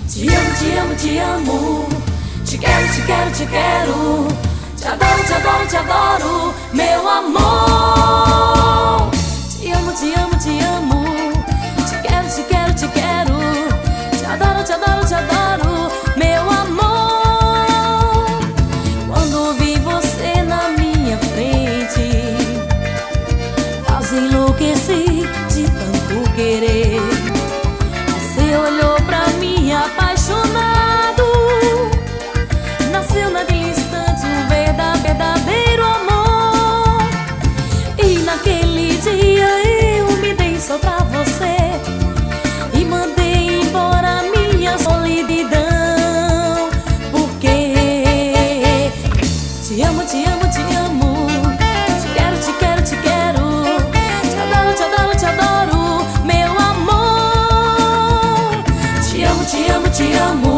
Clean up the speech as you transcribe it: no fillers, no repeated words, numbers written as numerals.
Te amo, te amo, te amo. Te quero, te quero, te quero. Te adoro, te adoro, te adoro, meu amor. Te amo, te amo, te amo. Te quero, te quero, te quero. Te adoro, te adoro, te adoro, meu amor. Quando vi você na minha frente, quase enlouqueci de tanto querer. Você olhou pra mim apaixonado. Nasceu naquele instante um verdadeiro amor. E naquele dia eu me dei só pra você e mandei embora minha solidão. Porque te amo, te amo, te amo. Te quero, te quero, te quero. Te adoro, te adoro, te adoro, meu amor. Te amo, te amo, te amo.